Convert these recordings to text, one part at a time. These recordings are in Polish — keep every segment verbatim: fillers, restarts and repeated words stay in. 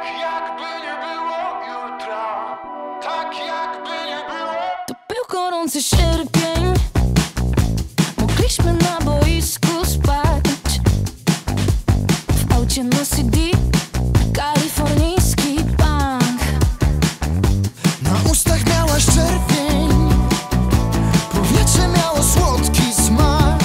Tak jakby nie było jutra, tak jakby nie było. To był gorący sierpień, mogliśmy na boisku spać. W aucie na C D kalifornijski punk. Na ustach miałaś czerwień, powietrze miało słodki smak.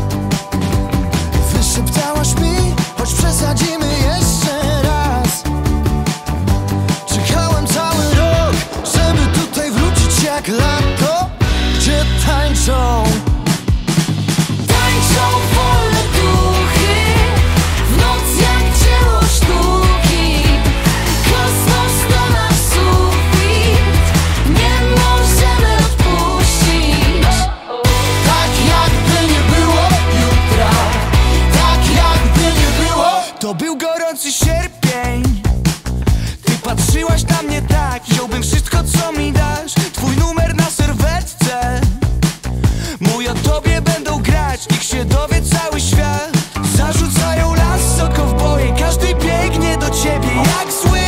Wyszeptałaś mi, choć przesadzimy jeszcze raz. Czekałem cały rok, żeby tutaj wrócić jak lato, gdzie tańczą Tańczą wolne duchy, w noc jak dzieło sztuki. Kosmos to nasz sufit, nie możemy odpuścić. tak jakby nie było jutra, tak jakby nie było. To był gorący sierpień, ty patrzyłaś na mnie tak, wziąłbym wszystko co mi dasz. Twój numer na serwetce, mój o tobie będą grać, niech się dowie cały świat. Zarzucają lasso kowboje, każdy biegnie do ciebie jak zły.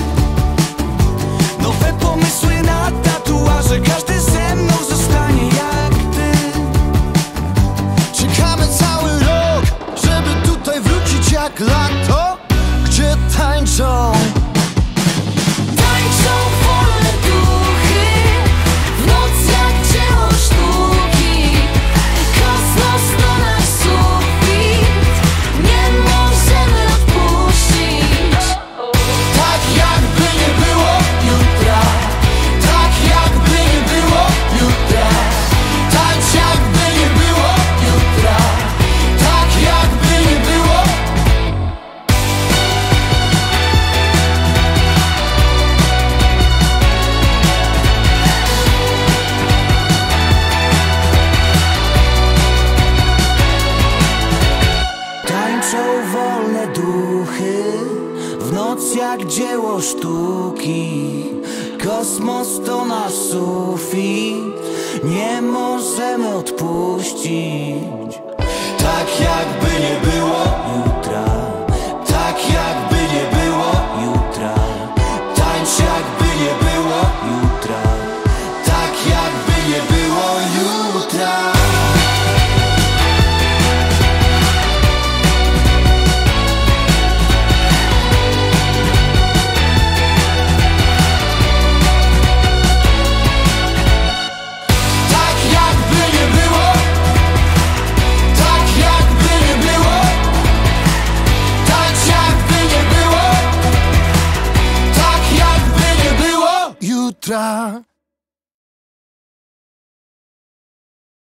Nowe pomysły na tatuaże, każdy ze mną zostanie jak ty. Czekamy cały rok, żeby tutaj wrócić jak lato, gdzie tańczą Tańczą wolne duchy, w noc jak dzieło sztuki. Kosmos to nasz sufit, nie możemy odpuścić. tak jakby nie było jutra, tak jakby nie było jutra. Tańcz jakby nie było jutra, tak jakby nie było. Tańczą wolne duchy, w noc jak dzieło sztuki. Kosmos to nasz sufit, nie możemy odpuścić. Tak jakby nie było jutra, tak jakby nie było jutra. Tańcz jakby nie było jutra, tak jakby nie było jutra. Jutra.